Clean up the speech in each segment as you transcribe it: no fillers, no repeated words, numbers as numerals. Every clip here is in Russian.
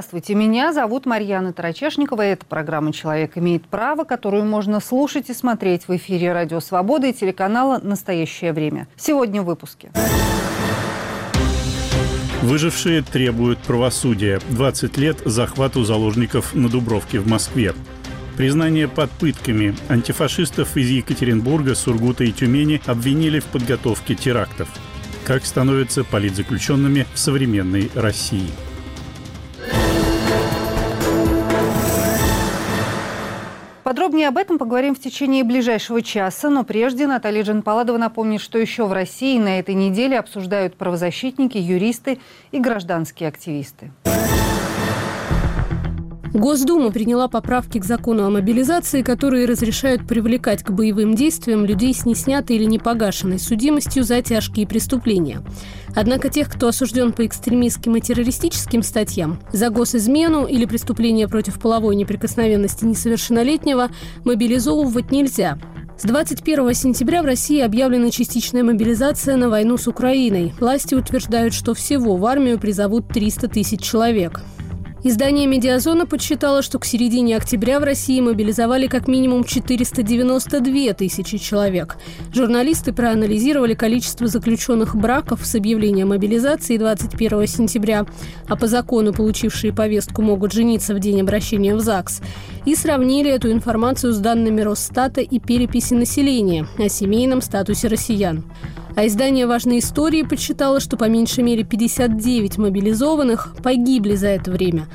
Здравствуйте, меня зовут Марьяна Тарачешникова. Это программа «Человек имеет право», которую можно слушать и смотреть в эфире «Радио Свобода» и телеканала «Настоящее время». Сегодня в выпуске. Выжившие требуют правосудия. 20 лет захвату заложников на Дубровке в Москве. Признание под пытками. Антифашистов из Екатеринбурга, Сургута и Тюмени обвинили в подготовке терактов. Как становятся политзаключенными в современной России. Подробнее об этом поговорим в течение ближайшего часа, но прежде Наталья Джанпаладова напомнит, что еще в России на этой неделе обсуждают правозащитники, юристы и гражданские активисты. Госдума приняла поправки к закону о мобилизации, которые разрешают привлекать к боевым действиям людей с неснятой или непогашенной судимостью за тяжкие преступления. Однако тех, кто осужден по экстремистским и террористическим статьям, за госизмену или преступление против половой неприкосновенности несовершеннолетнего, мобилизовывать нельзя. С 21 сентября в России объявлена частичная мобилизация на войну с Украиной. Власти утверждают, что всего в армию призовут 300 тысяч человек. Издание «Медиазона» подсчитало, что к середине октября в России мобилизовали как минимум 492 тысячи человек. Журналисты проанализировали количество заключенных браков с объявлением мобилизации 21 сентября, а по закону получившие повестку могут жениться в день обращения в ЗАГС, и сравнили эту информацию с данными Росстата и переписи населения о семейном статусе россиян. А издание «Важные истории» подсчитало, что по меньшей мере 59 мобилизованных погибли за это время.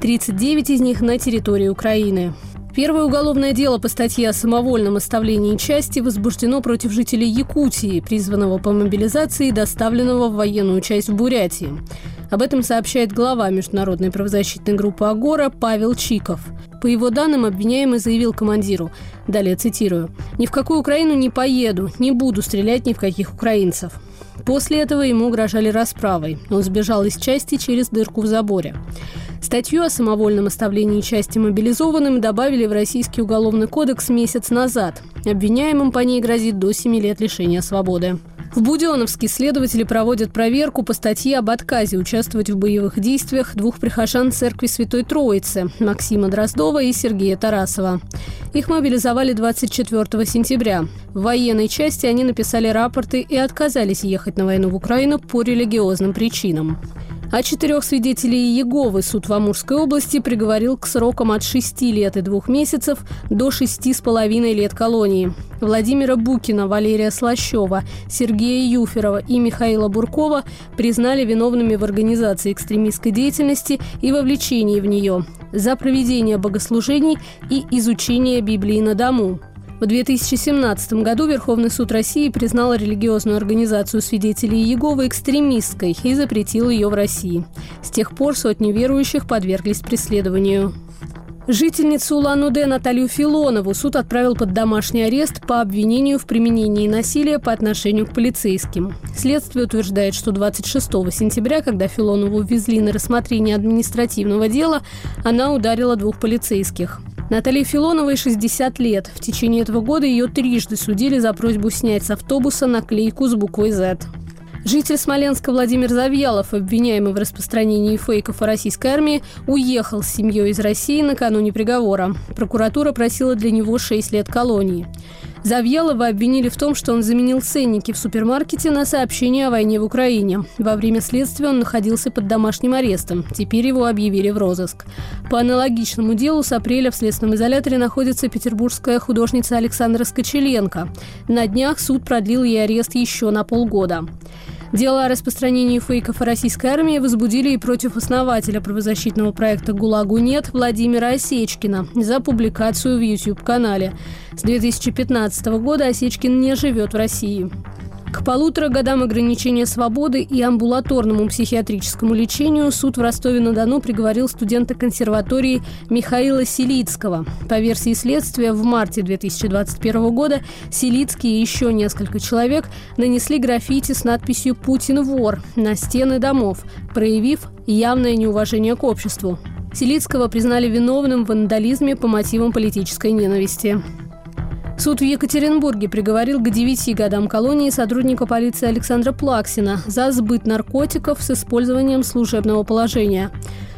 39 из них на территории Украины. Первое уголовное дело по статье о самовольном оставлении части возбуждено против жителей Якутии, призванного по мобилизации и доставленного в военную часть в Бурятии. Об этом сообщает глава международной правозащитной группы «Агора» Павел Чиков. По его данным, обвиняемый заявил командиру, далее цитирую, «Ни в какую Украину не поеду, не буду стрелять ни в каких украинцев». После этого ему угрожали расправой. Он сбежал из части через дырку в заборе. Статью о самовольном оставлении части мобилизованным добавили в Российский уголовный кодекс месяц назад. Обвиняемым по ней грозит до 7 лет лишения свободы. В Буденновске следователи проводят проверку по статье об отказе участвовать в боевых действиях двух прихожан церкви Святой Троицы – Максима Дроздова и Сергея Тарасова. Их мобилизовали 24 сентября. В военной части они написали рапорты и отказались ехать на войну в Украину по религиозным причинам. А 4 свидетелей Иеговы суд в Амурской области приговорил к срокам от 6 лет и 2 месяцев до 6,5 лет колонии. Владимира Букина, Валерия Слащева, Сергея Юферова и Михаила Буркова признали виновными в организации экстремистской деятельности и вовлечении в нее, за проведение богослужений и изучение Библии на дому. В 2017 году Верховный суд России признал религиозную организацию свидетелей Иеговы экстремистской и запретил ее в России. С тех пор сотни верующих подверглись преследованию. Жительницу Улан-Удэ Наталью Филонову суд отправил под домашний арест по обвинению в применении насилия по отношению к полицейским. Следствие утверждает, что 26 сентября, когда Филонову ввезли на рассмотрение административного дела, она ударила 2 полицейских. Наталье Филоновой 60 лет. В течение этого года ее трижды судили за просьбу снять с автобуса наклейку с буквой «Z». Житель Смоленска Владимир Завьялов, обвиняемый в распространении фейков о российской армии, уехал с семьей из России накануне приговора. Прокуратура просила для него 6 лет колонии. Завьялова обвинили в том, что он заменил ценники в супермаркете на сообщение о войне в Украине. Во время следствия он находился под домашним арестом. Теперь его объявили в розыск. По аналогичному делу с апреля в следственном изоляторе находится петербургская художница Александра Скочеленко. На днях суд продлил ей арест еще на полгода. Дело о распространении фейков о российской армии возбудили и против основателя правозащитного проекта «ГУЛАГу нет» Владимира Осечкина за публикацию в YouTube-канале. С 2015 года Осечкин не живет в России. К 1,5 годам ограничения свободы и амбулаторному психиатрическому лечению суд в Ростове-на-Дону приговорил студента консерватории Михаила Селицкого. По версии следствия, в марте 2021 года Селицкий и еще несколько человек нанесли граффити с надписью «Путин вор» на стены домов, проявив явное неуважение к обществу. Селицкого признали виновным в вандализме по мотивам политической ненависти. Суд в Екатеринбурге приговорил к 9 годам колонии сотрудника полиции Александра Плаксина за сбыт наркотиков с использованием служебного положения.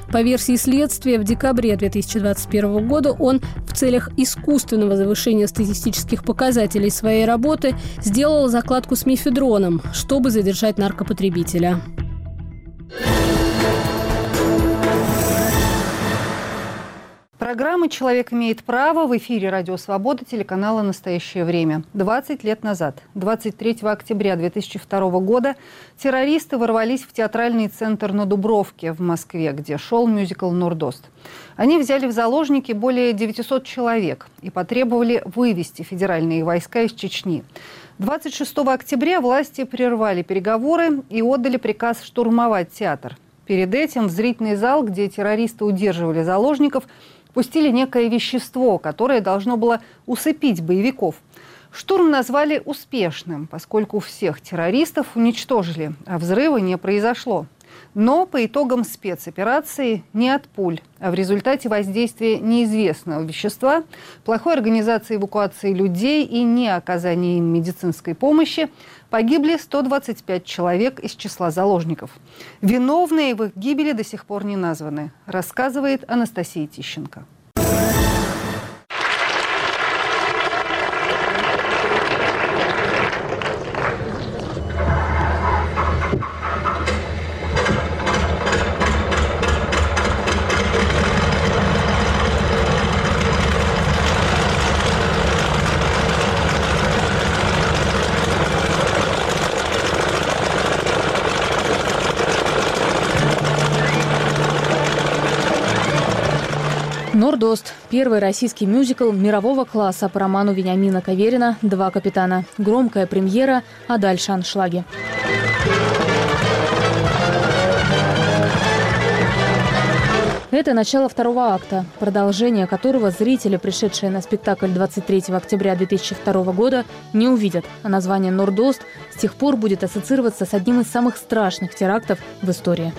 По версии следствия, в декабре 2021 года он в целях искусственного завышения статистических показателей своей работы сделал закладку с мефедроном, чтобы задержать наркопотребителя. Программа «Человек имеет право» в эфире «Радио Свобода» телеканала «Настоящее время». 20 лет назад, 23 октября 2002 года, террористы ворвались в театральный центр на Дубровке в Москве, где шел мюзикл «Нордост». Они взяли в заложники более 900 человек и потребовали вывести федеральные войска из Чечни. 26 октября власти прервали переговоры и отдали приказ штурмовать театр. Перед этим в зрительный зал, где террористы удерживали заложников, пустили некое вещество, которое должно было усыпить боевиков. Штурм назвали успешным, поскольку всех террористов уничтожили, а взрыва не произошло. Но по итогам спецоперации не от пуль, а в результате воздействия неизвестного вещества, плохой организации эвакуации людей и неоказания им медицинской помощи погибли 125 человек из числа заложников. Виновные в их гибели до сих пор не названы, рассказывает Анастасия Тищенко. «Нордост» – первый российский мюзикл мирового класса по роману Вениамина Каверина «Два капитана». Громкая премьера, а дальше аншлаги. Это начало второго акта, продолжение которого зрители, пришедшие на спектакль 23 октября 2002 года, не увидят. А название «Нордост» с тех пор будет ассоциироваться с одним из самых страшных терактов в истории.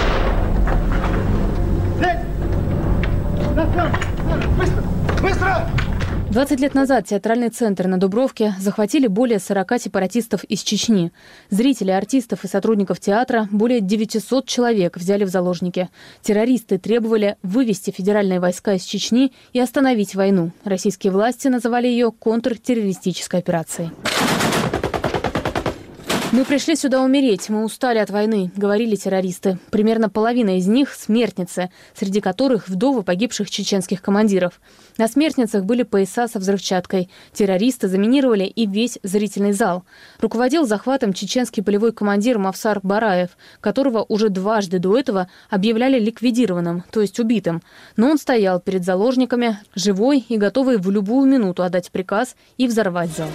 20 лет назад театральный центр на Дубровке захватили более 40 сепаратистов из Чечни. Зрители, артистов и сотрудников театра более 900 человек взяли в заложники. Террористы требовали вывести федеральные войска из Чечни и остановить войну. Российские власти называли ее контртеррористической операцией. «Мы пришли сюда умереть, мы устали от войны», — говорили террористы. Примерно половина из них — смертницы, среди которых вдовы погибших чеченских командиров. На смертницах были пояса со взрывчаткой. Террористы заминировали и весь зрительный зал. Руководил захватом чеченский полевой командир Мавсар Бараев, которого уже дважды до этого объявляли ликвидированным, то есть убитым. Но он стоял перед заложниками, живой и готовый в любую минуту отдать приказ и взорвать зал.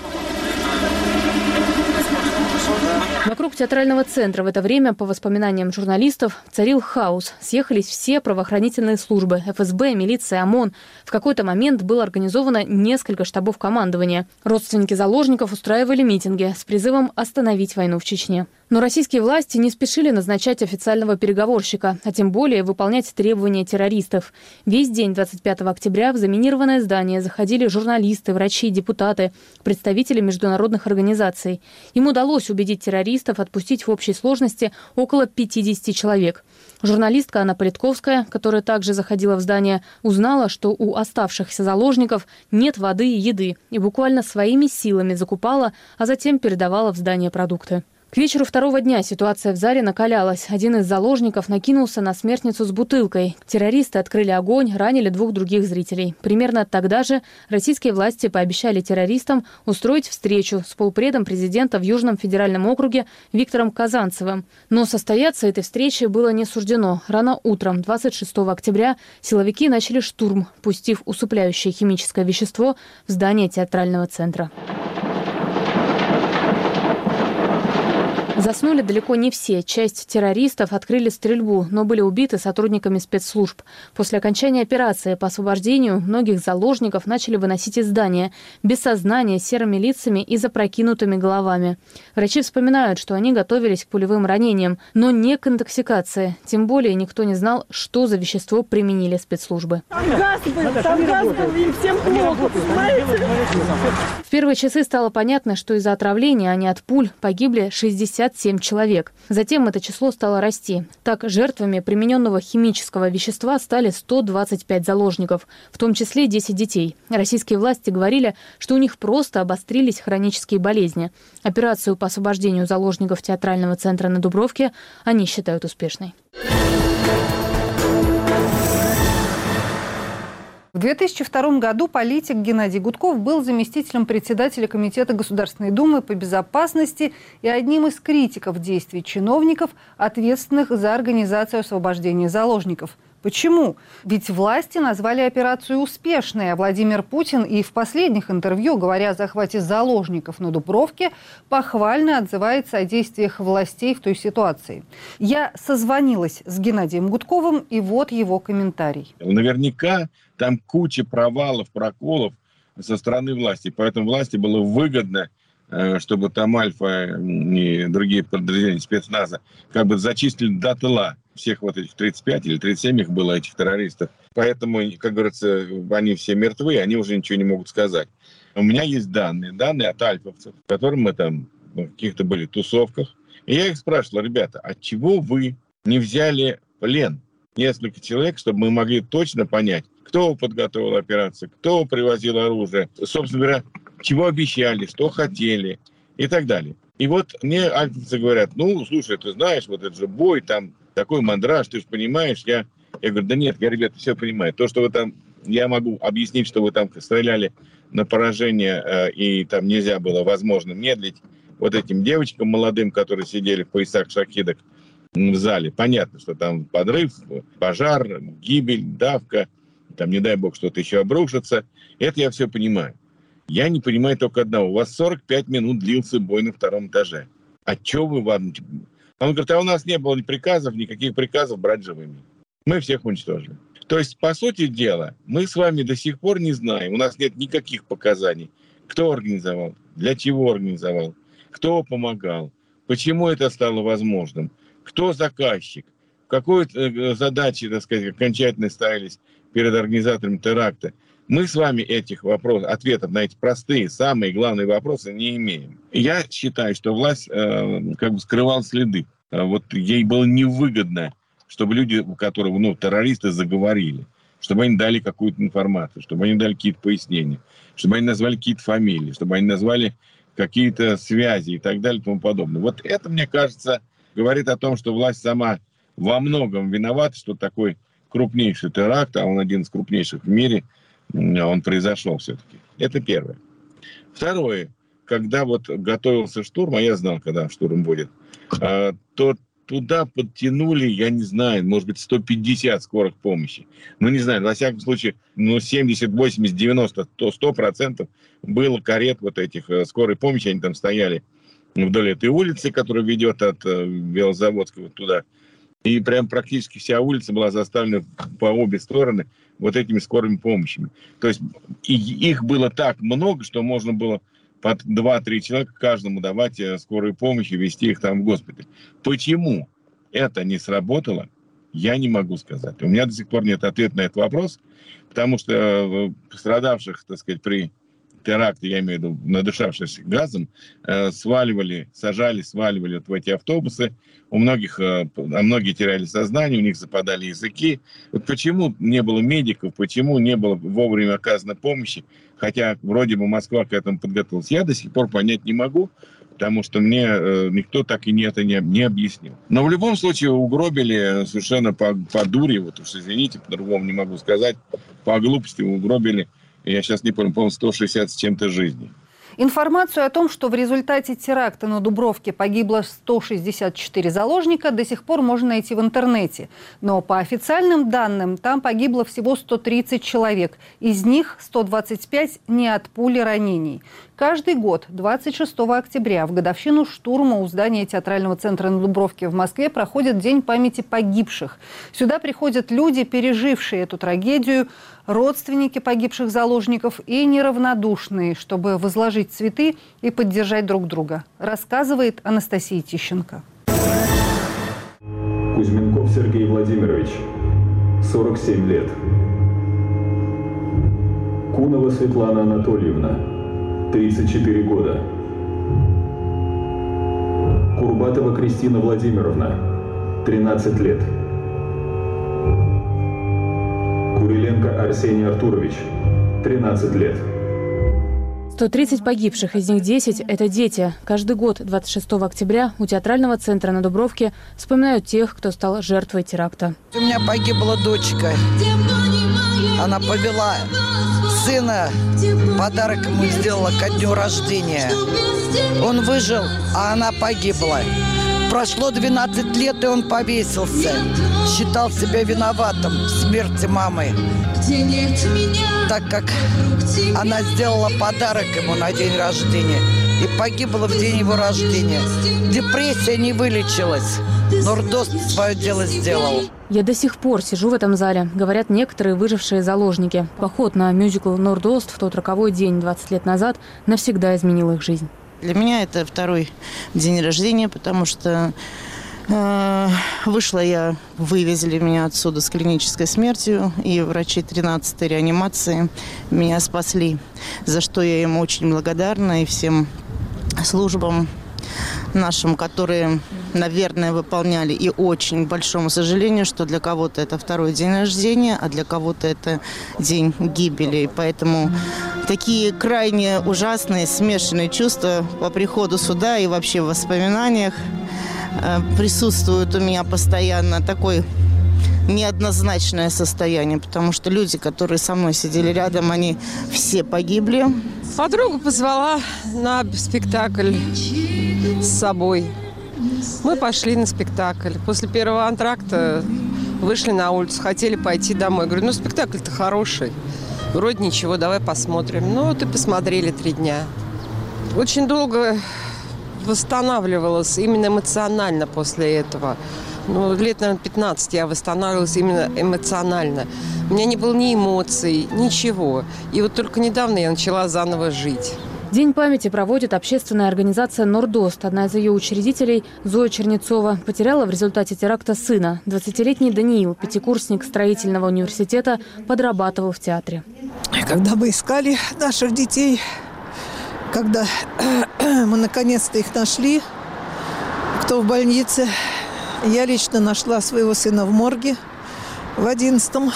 Вокруг театрального центра в это время, по воспоминаниям журналистов, царил хаос. Съехались все правоохранительные службы – ФСБ, милиция, ОМОН. В какой-то момент было организовано несколько штабов командования. Родственники заложников устраивали митинги с призывом остановить войну в Чечне. Но российские власти не спешили назначать официального переговорщика, а тем более выполнять требования террористов. Весь день 25 октября в заминированное здание заходили журналисты, врачи, депутаты, представители международных организаций. Им удалось убедить террористов отпустить в общей сложности около 50 человек. Журналистка Анна Политковская, которая также заходила в здание, узнала, что у оставшихся заложников нет воды и еды, и буквально своими силами закупала, а затем передавала в здание продукты. К вечеру второго дня ситуация в зале накалялась. Один из заложников накинулся на смертницу с бутылкой. Террористы открыли огонь, ранили двух других зрителей. Примерно тогда же российские власти пообещали террористам устроить встречу с полпредом президента в Южном федеральном округе Виктором Казанцевым. Но состояться этой встречи было не суждено. Рано утром 26 октября силовики начали штурм, пустив усыпляющее химическое вещество в здание театрального центра. Заснули далеко не все. Часть террористов открыли стрельбу, но были убиты сотрудниками спецслужб. После окончания операции по освобождению многих заложников начали выносить из здания, без сознания, с серыми лицами и запрокинутыми головами. Врачи вспоминают, что они готовились к пулевым ранениям, но не к интоксикации. Тем более никто не знал, что за вещество применили спецслужбы. Там газ был, им всем плохо, понимаете? В первые часы стало понятно, что из-за отравления, а не от пуль, погибли 67 человек. Затем это число стало расти. Так, жертвами примененного химического вещества стали 125 заложников, в том числе 10 детей. Российские власти говорили, что у них просто обострились хронические болезни. Операцию по освобождению заложников театрального центра на Дубровке они считают успешной. В 2002 году политик Геннадий Гудков был заместителем председателя Комитета Государственной Думы по безопасности и одним из критиков действий чиновников, ответственных за организацию освобождения заложников. Почему? Ведь власти назвали операцию успешной, а Владимир Путин и в последних интервью, говоря о захвате заложников на Дубровке, похвально отзывается о действиях властей в той ситуации. Я созвонилась с Геннадием Гудковым, и вот его комментарий. Наверняка там куча провалов, проколов со стороны власти. Поэтому власти было выгодно, чтобы там Альфа и другие подразделения спецназа как бы зачислили до тыла всех вот этих 35 или 37 их было, этих террористов. Поэтому, как говорится, они все мертвы, они уже ничего не могут сказать. У меня есть данные от альфовцев, с которыми мы там в каких-то были тусовках. И я их спрашивал: ребята, от чего вы не взяли плен несколько человек, чтобы мы могли точно понять, кто подготовил операцию, кто привозил оружие, собственно говоря, чего обещали, что хотели и так далее. И вот мне альфовцы говорят: ну, слушай, ты знаешь, вот это же бой, там такой мандраж, ты же понимаешь. Я говорю: да нет, я, ребята, все понимаю. То, что вы там, я могу объяснить, что вы там стреляли на поражение, и там нельзя было, возможно, медлить вот этим девочкам молодым, которые сидели в поясах шахидок в зале. Понятно, что там подрыв, пожар, гибель, давка, там, не дай бог, что-то еще обрушится. Это я все понимаю. Я не понимаю только одного. У вас 45 минут длился бой на втором этаже. А что вы, ладно? Он говорит: а у нас не было никаких приказов брать живыми. Мы всех уничтожили. То есть, по сути дела, мы с вами до сих пор не знаем, у нас нет никаких показаний, кто организовал, для чего организовал, кто помогал, почему это стало возможным, кто заказчик, какой задачи, так сказать, окончательно ставились перед организаторами теракта. Мы с вами этих ответов на эти простые, самые главные вопросы не имеем. И я считаю, что власть как бы скрывала следы. Вот ей было невыгодно, чтобы люди, которые, террористы, заговорили, чтобы они дали какую-то информацию, чтобы они дали какие-то пояснения, чтобы они назвали какие-то фамилии, чтобы они назвали какие-то связи и так далее и тому подобное. Вот это, мне кажется, говорит о том, что власть сама во многом виновата, что такой крупнейший теракт, а он один из крупнейших в мире, он произошел все-таки. Это первое. Второе. Когда вот готовился штурм, а я знал, когда штурм будет, то туда подтянули, я не знаю, может быть, 150 скорых помощи. Не знаю, во всяком случае, 70, 80, 90, 100% было карет вот этих скорой помощи. Они там стояли вдоль этой улицы, которая ведет от Белозаводского туда. И прям практически вся улица была заставлена по обе стороны вот этими скорыми помощями. То есть их было так много, что можно было под 2-3 человека каждому давать скорую помощь и везти их там в госпиталь. Почему это не сработало, я не могу сказать. У меня до сих пор нет ответа на этот вопрос, потому что пострадавших, так сказать, при теракте, я имею в виду надышавшихся газом, сажали вот в эти автобусы. Многие теряли сознание, у них западали языки. Вот почему не было медиков, почему не было вовремя оказано помощи, хотя вроде бы Москва к этому подготовилась, я до сих пор понять не могу, потому что мне никто так и это не объяснил. Но в любом случае угробили совершенно по дуре, вот уж извините, по-другому не могу сказать, по глупости угробили, я сейчас не помню, по-моему, 160 с чем-то жизней. Информацию о том, что в результате теракта на Дубровке погибло 164 заложника, до сих пор можно найти в интернете. Но по официальным данным там погибло всего 130 человек. Из них 125 не от пули ранений. Каждый год, 26 октября, в годовщину штурма у здания театрального центра на Дубровке в Москве проходит День памяти погибших. Сюда приходят люди, пережившие эту трагедию, родственники погибших заложников и неравнодушные, чтобы возложить цветы и поддержать друг друга, рассказывает Анастасия Тищенко. Кузьменков Сергей Владимирович, 47 лет. Кунова Светлана Анатольевна, 34 года. Курбатова Кристина Владимировна, 13 лет. Куриленко Арсений Артурович, 13 лет. 130 погибших, из них 10 – это дети. Каждый год 26 октября у театрального центра на Дубровке вспоминают тех, кто стал жертвой теракта. У меня погибла дочка. Она повела сына, подарок ему сделала ко дню рождения. Он выжил, а она погибла. Прошло 12 лет, и он повесился. Считал себя виноватым в смерти мамы, так как она сделала подарок ему на день рождения и погибла в день его рождения. Депрессия не вылечилась. Нордост свое дело сделал. Я до сих пор сижу в этом зале, говорят некоторые выжившие заложники. Поход на мюзикл «Нордост» в тот роковой день 20 лет назад навсегда изменил их жизнь. Для меня это второй день рождения, потому что вышла я, вывезли меня отсюда с клинической смертью, и врачи 13-й реанимации меня спасли, за что я им очень благодарна, и всем службам нашим, которые, наверное, выполняли, и очень, к большому сожалению, что для кого-то это второй день рождения, а для кого-то это день гибели. И поэтому такие крайне ужасные, смешанные чувства по приходу сюда и вообще в воспоминаниях присутствует у меня постоянно такое неоднозначное состояние, потому что люди, которые со мной сидели рядом, они все погибли. Подругу позвала на спектакль с собой. Мы пошли на спектакль. После первого антракта вышли на улицу, хотели пойти домой. Говорю, ну спектакль-то хороший. Вроде ничего, давай посмотрим. Ну вот и посмотрели 3 дня. Очень долго восстанавливалась именно эмоционально после этого. Ну, лет, наверное, 15 я восстанавливалась именно эмоционально. У меня не было ни эмоций, ничего. И вот только недавно я начала заново жить. День памяти проводит общественная организация «Нордост». Одна из ее учредителей, Зоя Чернецова, потеряла в результате теракта сына. 20-летний Даниил, пятикурсник строительного университета, подрабатывал в театре. Когда мы искали наших детей, когда мы наконец-то их нашли, кто в больнице, я лично нашла своего сына в морге в 11-м.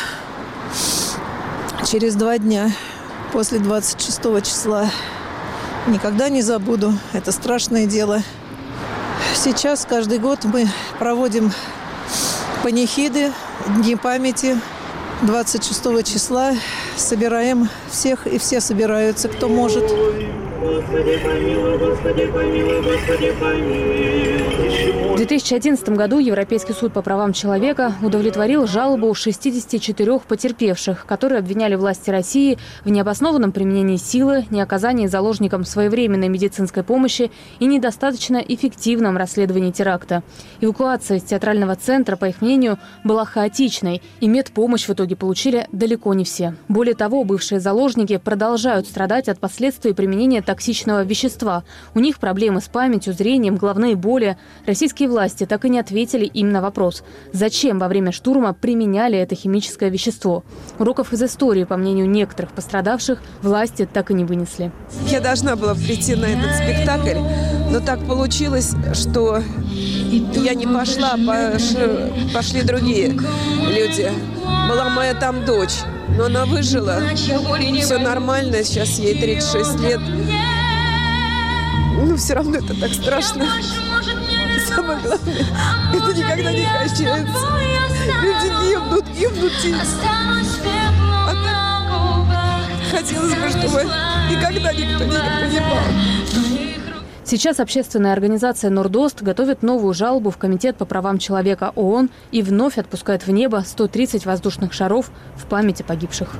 Через 2 дня, после 26 числа. Никогда не забуду. Это страшное дело. Сейчас каждый год мы проводим панихиды, дни памяти. 26 числа собираем всех, и все собираются, кто может. В 2011 году Европейский суд по правам человека удовлетворил жалобу 64 потерпевших, которые обвиняли власти России в необоснованном применении силы, неоказании заложникам своевременной медицинской помощи и недостаточно эффективном расследовании теракта. Эвакуация из театрального центра, по их мнению, была хаотичной, и медпомощь в итоге получили далеко не все. Более того, бывшие заложники продолжают страдать от последствий применения токсичного вещества. У них проблемы с памятью, зрением, головные боли. Российские власти так и не ответили им на вопрос, зачем во время штурма применяли это химическое вещество. Уроков из истории, по мнению некоторых пострадавших, власти так и не вынесли. Я должна была прийти на этот спектакль, но так получилось, что я не пошла, пошли другие люди. Была моя там дочь, но она выжила. Все нормально, сейчас ей 36 лет. Но все равно это так страшно. Самое главное, это никогда не кончается. Люди гибнут. А так хотелось бы, чтобы никогда никто не погибал. Сейчас общественная организация «Нордост» готовит новую жалобу в Комитет по правам человека ООН и вновь отпускает в небо 130 воздушных шаров в память о погибших.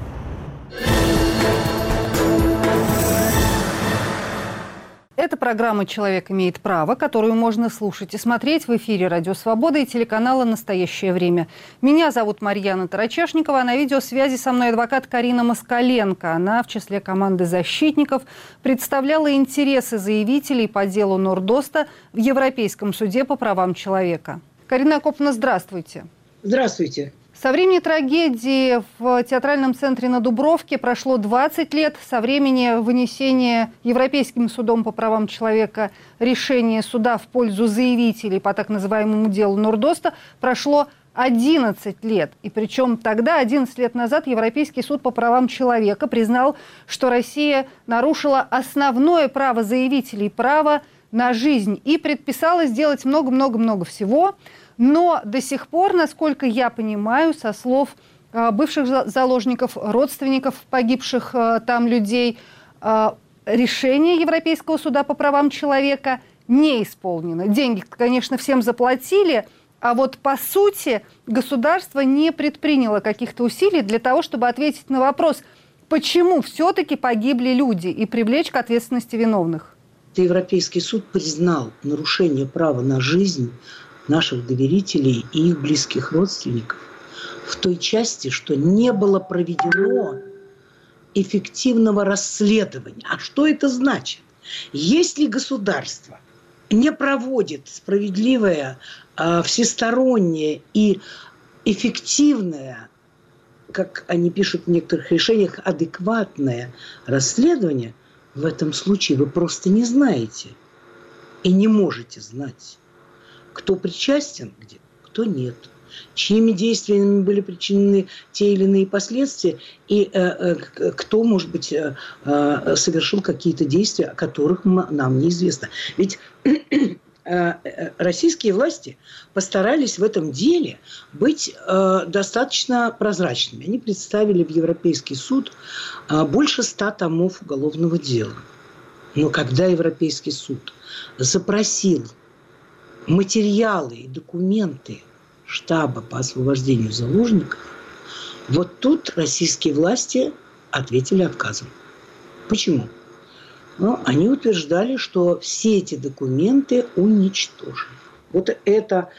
Это программа «Человек имеет право», которую можно слушать и смотреть в эфире «Радио Свобода» и телеканала «Настоящее время». Меня зовут Марьяна Тарачешникова, а на видеосвязи со мной адвокат Карина Москаленко. Она в числе команды защитников представляла интересы заявителей по делу Нордоста в Европейском суде по правам человека. Карина Акоповна, здравствуйте. Здравствуйте. Со времени трагедии в театральном центре на Дубровке прошло 20 лет. Со времени вынесения Европейским судом по правам человека решения суда в пользу заявителей по так называемому делу Нордоста прошло 11 лет. И причем тогда, 11 лет назад, Европейский суд по правам человека признал, что Россия нарушила основное право заявителей – право на жизнь. И предписала сделать много-много-много всего. Но до сих пор, насколько я понимаю, со слов бывших заложников, родственников погибших там людей, решение Европейского суда по правам человека не исполнено. Деньги, конечно, всем заплатили, а вот по сути государство не предприняло каких-то усилий для того, чтобы ответить на вопрос, почему все-таки погибли люди, и привлечь к ответственности виновных. Европейский суд признал нарушение права на жизнь наших доверителей и их близких родственников в той части, что не было проведено эффективного расследования. А что это значит? Если государство не проводит справедливое, всестороннее и эффективное, как они пишут в некоторых решениях, адекватное расследование, в этом случае вы просто не знаете и не можете знать, кто причастен где, кто нет, чьими действиями были причинены те или иные последствия, и кто, может быть, совершил какие-то действия, о которых нам неизвестно. Ведь российские власти постарались в этом деле быть достаточно прозрачными. Они представили в Европейский суд больше 100 томов уголовного дела. Но когда Европейский суд запросил материалы и документы штаба по освобождению заложников, вот тут российские власти ответили отказом. Почему? Они утверждали, что все эти документы уничтожены. Вот это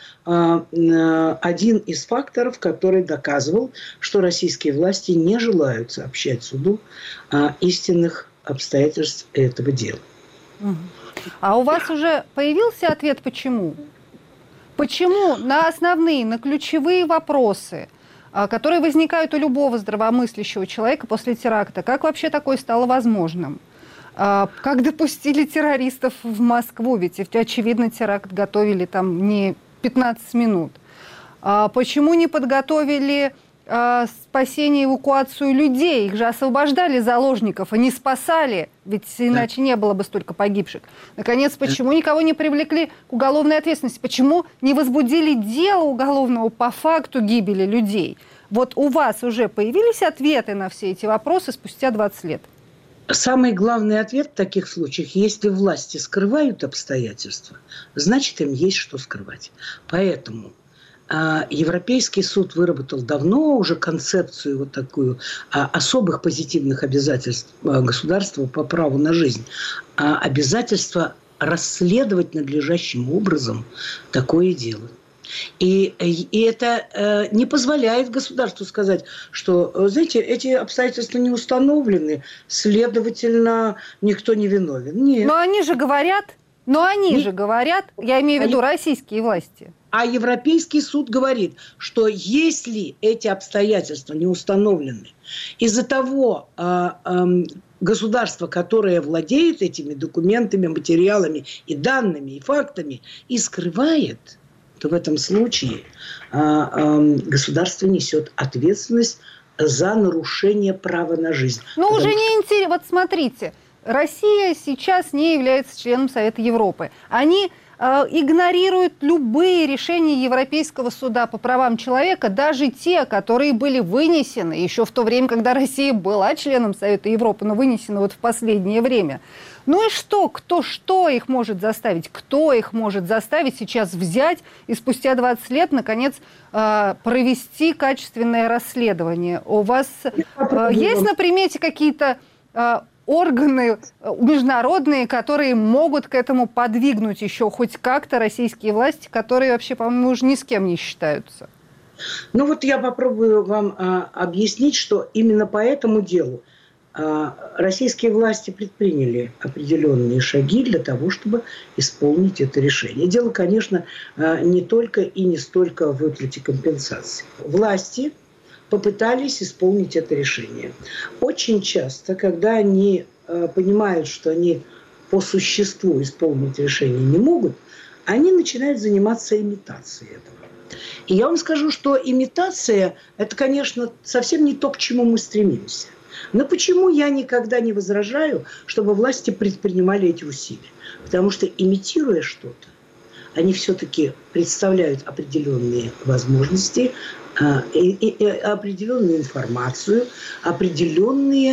один из факторов, который доказывал, что российские власти не желают сообщать суду истинных обстоятельств этого дела. А у вас уже появился ответ, почему? Почему на основные, на ключевые вопросы, которые возникают у любого здравомыслящего человека после теракта, как вообще такое стало возможным? Как допустили террористов в Москву? Ведь, очевидно, теракт готовили там не 15 минут. Почему не подготовили спасение, эвакуацию людей? Их же освобождали заложников, они спасали, ведь иначе не было бы столько погибших. Наконец, почему никого не привлекли к уголовной ответственности? Почему не возбудили дело уголовного по факту гибели людей? Вот у вас уже появились ответы на все эти вопросы спустя 20 лет? Самый главный ответ в таких случаях: если власти скрывают обстоятельства, значит, им есть что скрывать. Поэтому Европейский суд выработал давно уже концепцию вот такую особых позитивных обязательств государства по праву на жизнь. Обязательство расследовать надлежащим образом такое дело. И это не позволяет государству сказать, что, знаете, эти обстоятельства не установлены, следовательно, никто не виновен. Нет. Но они же говорят, я имею в виду российские власти. А Европейский суд говорит, что если эти обстоятельства не установлены, из-за того государства, которое владеет этими документами, материалами и данными, и фактами, и скрывает, то в этом случае государство несет ответственность за нарушение права на жизнь. Ну, уже не интересно. Вот смотрите, Россия сейчас не является членом Совета Европы. Они игнорируют любые решения Европейского суда по правам человека, даже те, которые были вынесены еще в то время, когда Россия была членом Совета Европы, но вынесены вот в последнее время. Ну и что? Что их может заставить? Кто их может заставить сейчас взять и спустя 20 лет, наконец, провести качественное расследование? У вас есть на примете какие-то органы международные, которые могут к этому подвигнуть еще хоть как-то российские власти, которые вообще, по-моему, уже ни с кем не считаются? Ну вот я попробую вам объяснить, что именно по этому делу российские власти предприняли определенные шаги для того, чтобы исполнить это решение. Дело, конечно, не только и не столько в выплате компенсации. Власти попытались исполнить это решение. Очень часто, когда они понимают, что они по существу исполнить решение не могут, они начинают заниматься имитацией этого. И я вам скажу, что имитация – это, конечно, совсем не то, к чему мы стремимся. Но почему я никогда не возражаю, чтобы власти предпринимали эти усилия? Потому что, имитируя что-то, они все-таки представляют определенные возможности, определенную информацию, определенные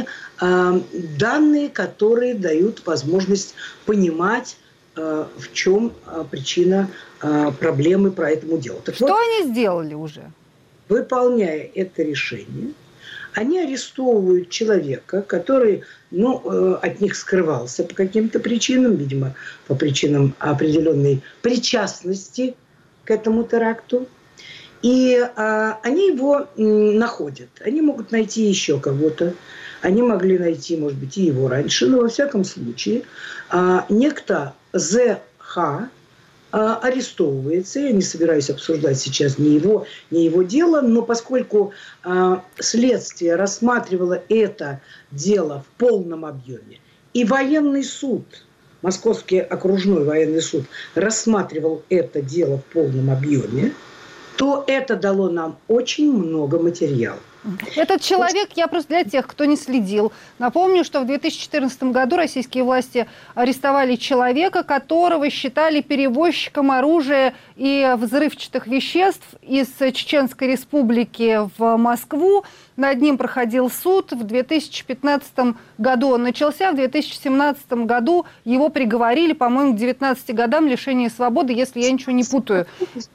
данные, которые дают возможность понимать, в чем причина проблемы по этому делу. Так что они сделали уже? Выполняя это решение, они арестовывают человека, который от них скрывался по каким-то причинам, видимо, по причинам определенной причастности к этому теракту. И они его находят. Они могут найти еще кого-то. Они могли найти, может быть, и его раньше. Но, во всяком случае, некто З.Х. арестовывается. Я не собираюсь обсуждать сейчас ни его дело, но поскольку следствие рассматривало это дело в полном объеме, и военный суд, Московский окружной военный суд, рассматривал это дело в полном объеме, то это дало нам очень много материала. Этот человек, я просто для тех, кто не следил, напомню, что в 2014 году российские власти арестовали человека, которого считали перевозчиком оружия и взрывчатых веществ из Чеченской Республики в Москву. Над ним проходил суд. В 2015 году он начался, в 2017 году его приговорили, по-моему, к 19 годам лишения свободы, если я ничего не путаю.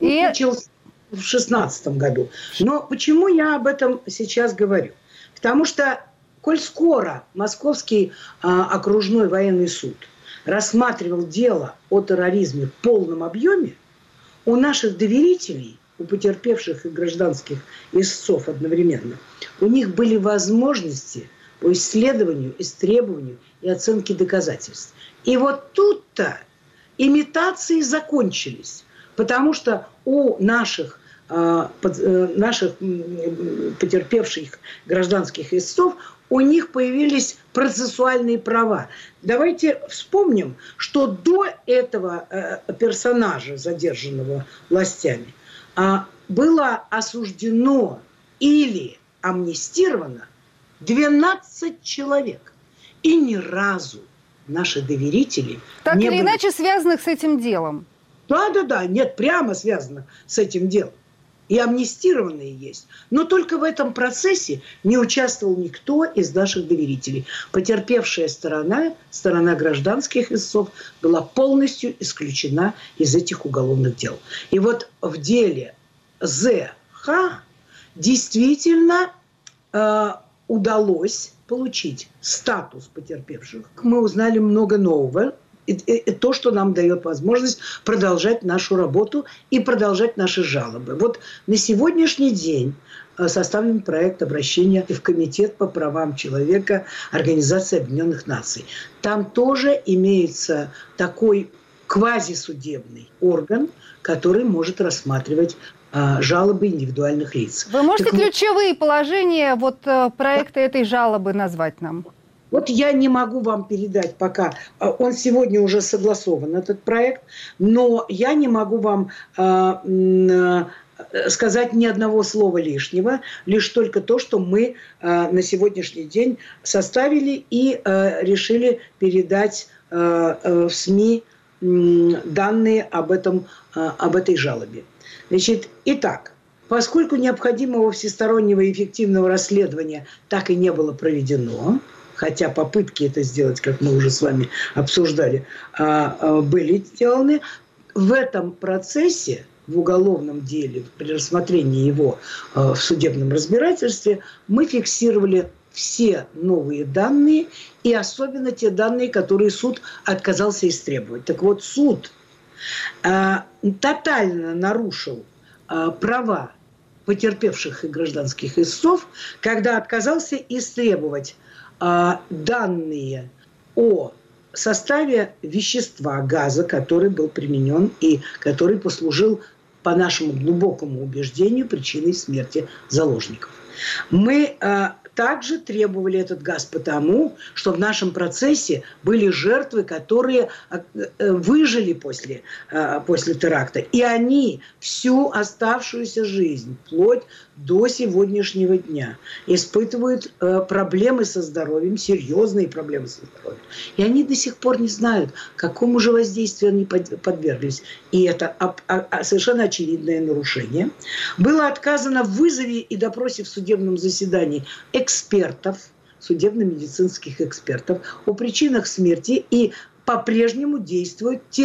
В 2016 году. Но почему я об этом сейчас говорю? Потому что, коль скоро Московский окружной военный суд рассматривал дело о терроризме в полном объеме, у наших доверителей, у потерпевших и гражданских истцов одновременно, у них были возможности по исследованию, истребованию и оценке доказательств. И вот тут-то имитации закончились, потому что у наших потерпевших гражданских истцов, у них появились процессуальные права. Давайте вспомним, что до этого персонажа, задержанного властями, было осуждено или амнистировано 12 человек. И ни разу наши доверители так не или были... иначе связанных с этим делом. Да, нет, прямо связано с этим делом. И амнистированные есть. Но только в этом процессе не участвовал никто из наших доверителей. Потерпевшая сторона гражданских истцов, была полностью исключена из этих уголовных дел. И вот в деле З.Х. действительно удалось получить статус потерпевших. Мы узнали много нового. И то, что нам дает возможность продолжать нашу работу и продолжать наши жалобы. Вот на сегодняшний день составлен проект обращения в Комитет по правам человека Организации Объединенных Наций. Там тоже имеется такой квазисудебный орган, который может рассматривать жалобы индивидуальных лиц. Вы можете ключевые положения проекта этой жалобы назвать нам? Вот я не могу вам передать пока, он сегодня уже согласован, этот проект, но я не могу вам сказать ни одного слова лишнего, лишь только то, что мы на сегодняшний день составили и решили передать в СМИ данные об этой жалобе. Значит, итак, поскольку необходимого всестороннего и эффективного расследования так и не было проведено, хотя попытки это сделать, как мы уже с вами обсуждали, были сделаны, в этом процессе, в уголовном деле, при рассмотрении его в судебном разбирательстве, мы фиксировали все новые данные, и особенно те данные, которые суд отказался истребовать. Так вот, суд тотально нарушил права потерпевших и гражданских истцов, когда отказался истребовать данные о составе вещества, газа, который был применен и который послужил, по нашему глубокому убеждению, причиной смерти заложников. Мы также требовали этот газ потому, что в нашем процессе были жертвы, которые выжили после теракта. И они всю оставшуюся жизнь, вплоть до сегодняшнего дня, испытывают проблемы со здоровьем, серьезные проблемы со здоровьем. И они до сих пор не знают, какому же воздействию они подверглись. И это совершенно очевидное нарушение. Было отказано в вызове и допросе в судебном заседании экспертов, судебно-медицинских экспертов о причинах смерти, и по-прежнему действуют те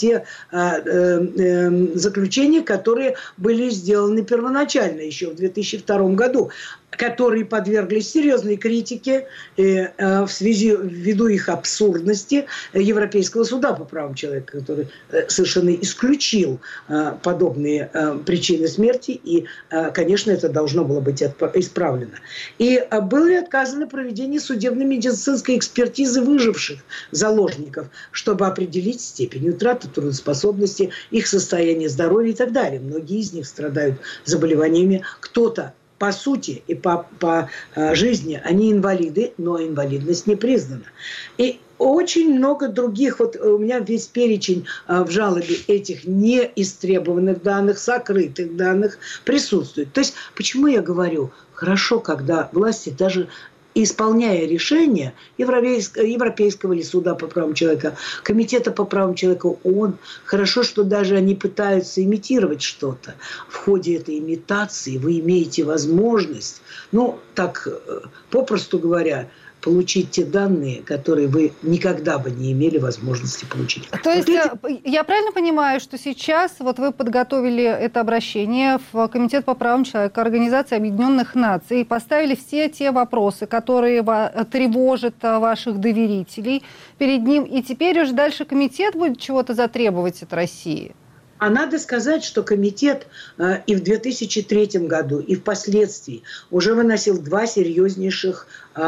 заключения, которые были сделаны первоначально, еще в 2002 году, которые подверглись серьезной критике ввиду их абсурдности Европейского суда по правам человека, который совершенно исключил подобные причины смерти, и, конечно, это должно было быть исправлено. И было отказано проведение судебно-медицинской экспертизы выживших заложников, чтобы определить степень утраты трудоспособности, их состояние здоровья и так далее. Многие из них страдают заболеваниями, кто-то по сути и по жизни они инвалиды, но инвалидность не признана. И очень много других, вот у меня весь перечень в жалобе этих неистребованных данных, сокрытых данных присутствует. То есть, почему я говорю, хорошо, когда власти даже исполняя решения Европейского ли суда по правам человека, Комитета по правам человека ООН, хорошо, что даже они пытаются имитировать что-то. В ходе этой имитации вы имеете возможность, так попросту говоря, получить те данные, которые вы никогда бы не имели возможности получить. То есть я правильно понимаю, что сейчас вы подготовили это обращение в Комитет по правам человека Организации Объединенных Наций и поставили все те вопросы, которые тревожат ваших доверителей перед ним, и теперь уже дальше комитет будет чего-то затребовать от России? А надо сказать, что комитет и в 2003 году, и впоследствии уже выносил две серьезных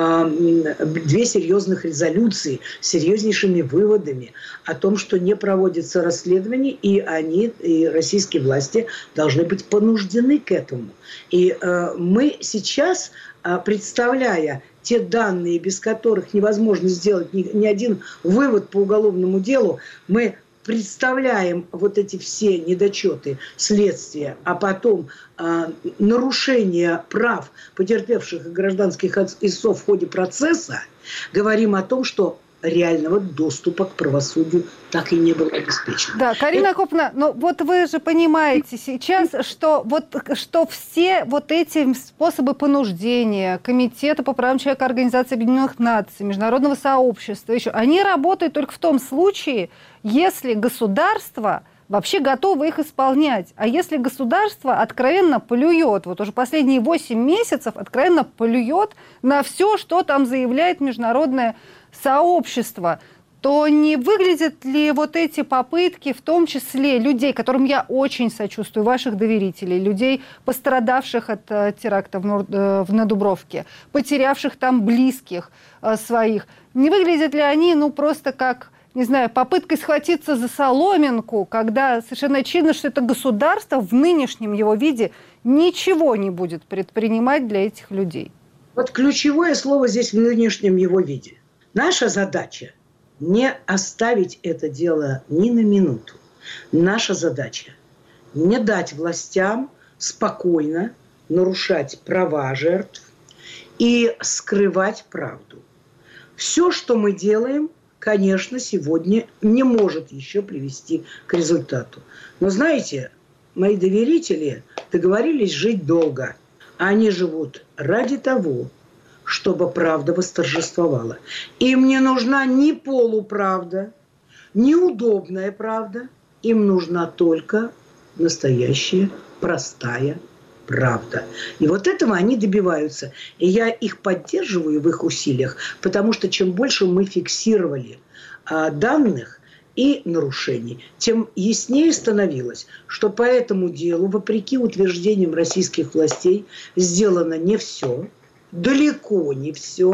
резолюции с серьезнейшими выводами о том, что не проводится расследование, и российские власти должны быть понуждены к этому. И мы сейчас, представляя те данные, без которых невозможно сделать ни один вывод по уголовному делу, мы представляем вот эти все недочеты следствия, а потом нарушение прав потерпевших и гражданских истцов в ходе процесса, говорим о том, что реального доступа к правосудию так и не было обеспечено. Да, Карина Акоповна, вы же понимаете сейчас, что все эти способы понуждения Комитета по правам человека Организации Объединенных Наций, международного сообщества, они работают только в том случае, если государство вообще готово их исполнять. А если государство откровенно плюет, уже последние 8 месяцев откровенно плюет на все, что там заявляет международное сообщества, то не выглядят ли эти попытки, в том числе людей, которым я очень сочувствую, ваших доверителей, людей, пострадавших от теракта на Дубровке, потерявших там близких своих, не выглядят ли они просто как, не знаю, попыткой схватиться за соломинку, когда совершенно очевидно, что это государство в нынешнем его виде ничего не будет предпринимать для этих людей? Ключевое слово здесь в нынешнем его виде. Наша задача – не оставить это дело ни на минуту. Наша задача – не дать властям спокойно нарушать права жертв и скрывать правду. Все, что мы делаем, конечно, сегодня не может еще привести к результату. Но знаете, мои доверители договорились жить долго. Они живут ради того, чтобы правда восторжествовала. Им не нужна ни полуправда, ни удобная правда. Им нужна только настоящая, простая правда. И этого они добиваются. И я их поддерживаю в их усилиях, потому что чем больше мы фиксировали данных и нарушений, тем яснее становилось, что по этому делу, вопреки утверждениям российских властей, сделано не все, далеко не все.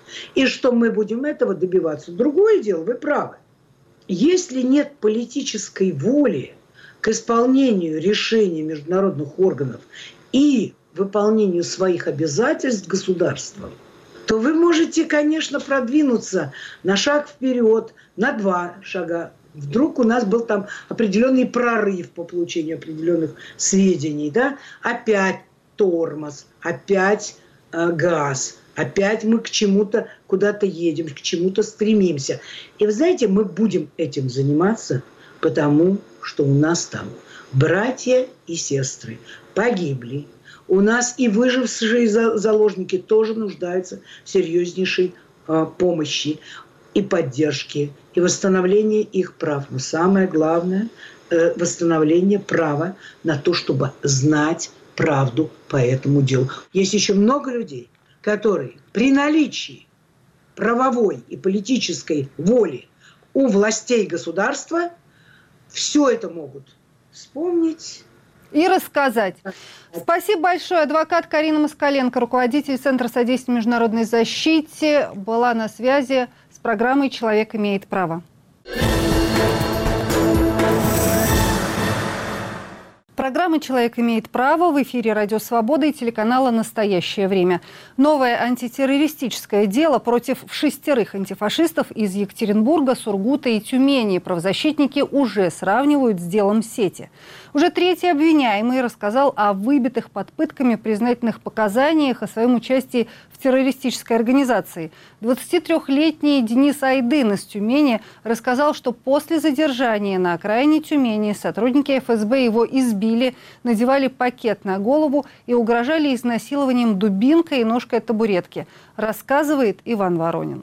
И что мы будем этого добиваться. Другое дело, вы правы. Если нет политической воли к исполнению решений международных органов и выполнению своих обязательств государством, то вы можете, конечно, продвинуться на шаг вперед, на 2 шага. Вдруг у нас был там определенный прорыв по получению определенных сведений, да? Опять тормоз, опять газ, опять мы к чему-то куда-то едем, к чему-то стремимся. И вы знаете, мы будем этим заниматься, потому что у нас там братья и сестры погибли. У нас и выжившие заложники тоже нуждаются в серьезнейшей помощи и поддержке, и восстановлении их прав. Но самое главное – восстановление права на то, чтобы знать правду по этому делу. Есть еще много людей, которые при наличии правовой и политической воли у властей государства все это могут вспомнить и рассказать. Спасибо большое. Адвокат Карина Москаленко, руководитель Центра содействия международной защите, была на связи с программой «Человек имеет право». Программа «Человек имеет право» в эфире «Радио Свобода» и телеканала «Настоящее время». Новое антитеррористическое дело против 6 антифашистов из Екатеринбурга, Сургута и Тюмени правозащитники уже сравнивают с делом Сети. Уже 3-й обвиняемый рассказал о выбитых под пытками признательных показаниях о своем участии в террористической организации. 23-летний Денис Айдын из Тюмени рассказал, что после задержания на окраине Тюмени сотрудники ФСБ его избили, надевали пакет на голову и угрожали изнасилованием дубинкой и ножкой табуретки. Рассказывает Иван Воронин.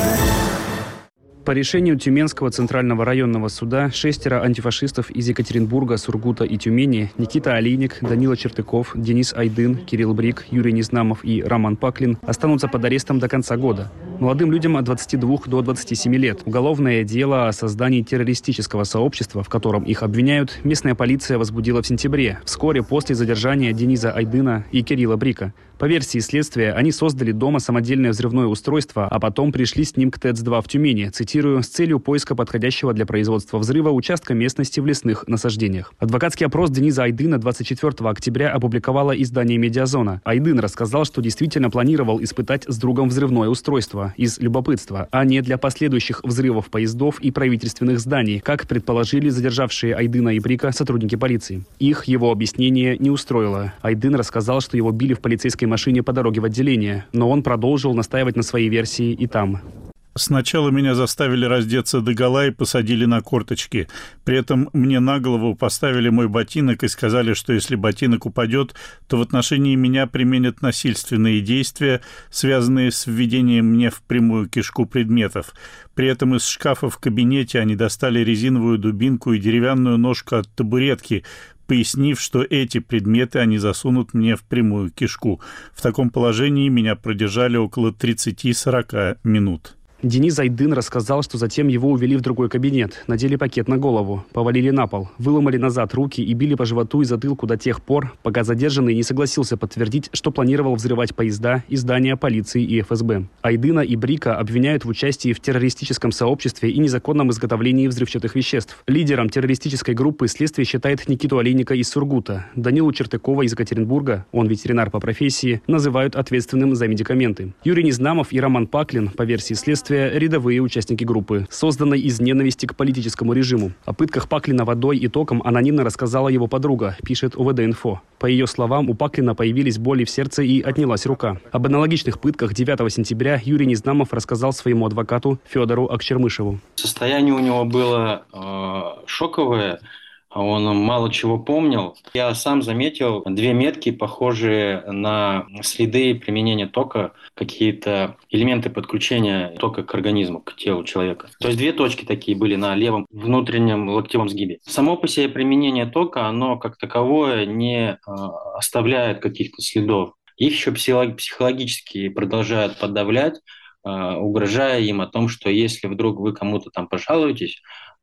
По решению Тюменского центрального районного суда 6 антифашистов из Екатеринбурга, Сургута и Тюмени – Никита Олейник, Данила Чертыков, Денис Айдын, Кирилл Брик, Юрий Незнамов и Роман Паклин – останутся под арестом до конца года. Молодым людям от 22 до 27 лет. Уголовное дело о создании террористического сообщества, в котором их обвиняют, местная полиция возбудила в сентябре, вскоре после задержания Дениса Айдына и Кирилла Брика. По версии следствия, они создали дома самодельное взрывное устройство, а потом пришли с ним к ТЭЦ-2 в Тюмени, цитирую, с целью поиска подходящего для производства взрыва участка местности в лесных насаждениях. Адвокатский опрос Дениса Айдына 24 октября опубликовало издание «Медиазона». Айдын рассказал, что действительно планировал испытать с другом взрывное устройство из любопытства, а не для последующих взрывов поездов и правительственных зданий, как предположили задержавшие Айдына и Брика сотрудники полиции. Их его объяснение не устроило. Айдын рассказал, что его били в полицейской машине по дороге в отделение, но он продолжил настаивать на своей версии и там. Сначала меня заставили раздеться догола и посадили на корточки. При этом мне на голову поставили мой ботинок и сказали, что если ботинок упадет, то в отношении меня применят насильственные действия, связанные с введением мне в прямую кишку предметов. При этом из шкафа в кабинете они достали резиновую дубинку и деревянную ножку от табуретки, пояснив, что эти предметы они засунут мне в прямую кишку. В таком положении меня продержали около 30-40 минут. Денис Айдын рассказал, что затем его увели в другой кабинет, надели пакет на голову, повалили на пол, выломали назад руки и били по животу и затылку до тех пор, пока задержанный не согласился подтвердить, что планировал взрывать поезда и здания полиции и ФСБ. Айдына и Брика обвиняют в участии в террористическом сообществе и незаконном изготовлении взрывчатых веществ. Лидером террористической группы следствие считает Никиту Олейника из Сургута. Данилу Чертыкова из Екатеринбурга, он ветеринар по профессии, называют ответственным за медикаменты. Юрий Незнамов и Роман Паклин, по версии следствия, рядовые участники группы, созданной из ненависти к политическому режиму. О пытках Паклина водой и током анонимно рассказала его подруга, пишет УВД-инфо. По ее словам, у Паклина появились боли в сердце и отнялась рука. Об аналогичных пытках 9 сентября Юрий Незнамов рассказал своему адвокату Федору Акчермышеву. Состояние у него было шоковое. Он мало чего помнил. Я сам заметил 2 метки, похожие на следы применения тока, какие-то элементы подключения тока к организму, к телу человека. То есть 2 точки такие были на левом внутреннем локтевом сгибе. Само по себе применение тока, оно как таковое не оставляет каких-то следов. Их еще психологически продолжают подавлять, угрожая им о том, что если вдруг вы кому-то там пожалуетесь,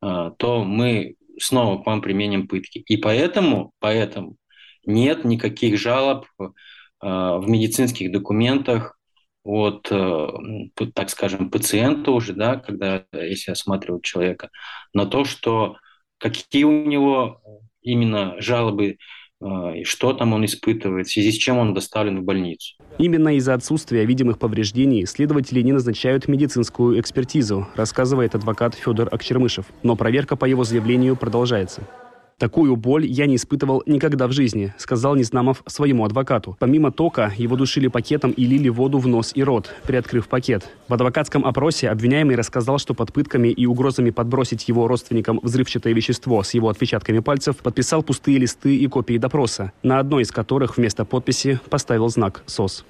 то мы снова к вам применим пытки. И поэтому нет никаких жалоб в медицинских документах от, так скажем, пациента уже, да, когда, если осматривают человека, на то, что какие у него именно жалобы, и что там он испытывает, в связи с чем он доставлен в больницу. Именно из-за отсутствия видимых повреждений следователи не назначают медицинскую экспертизу, рассказывает адвокат Федор Акчермышев. Но проверка по его заявлению продолжается. «Такую боль я не испытывал никогда в жизни», сказал Незнамов своему адвокату. Помимо тока, его душили пакетом и лили воду в нос и рот, приоткрыв пакет. В адвокатском опросе обвиняемый рассказал, что под пытками и угрозами подбросить его родственникам взрывчатое вещество с его отпечатками пальцев подписал пустые листы и копии допроса, на одной из которых вместо подписи поставил знак «СОС».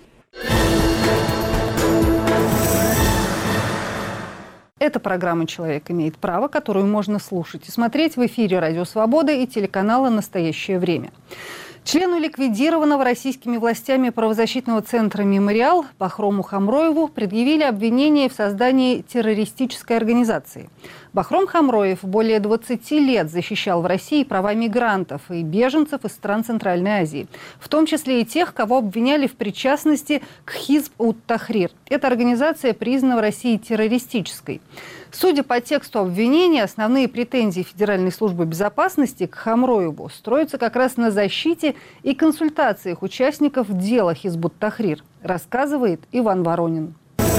Это программа «Человек имеет право», которую можно слушать и смотреть в эфире «Радио Свобода» и телеканала «Настоящее время». Члену ликвидированного российскими властями правозащитного центра «Мемориал» Бахрому Хамроеву предъявили обвинение в создании террористической организации. Бахром Хамроев более 20 лет защищал в России права мигрантов и беженцев из стран Центральной Азии, в том числе и тех, кого обвиняли в причастности к Хизб-ут-Тахрир. Эта организация признана в России террористической. Судя по тексту обвинения, основные претензии Федеральной службы безопасности к Хамроеву строятся как раз на защите и консультациях участников дела Хизб-ут-Тахрир, рассказывает Иван Воронин.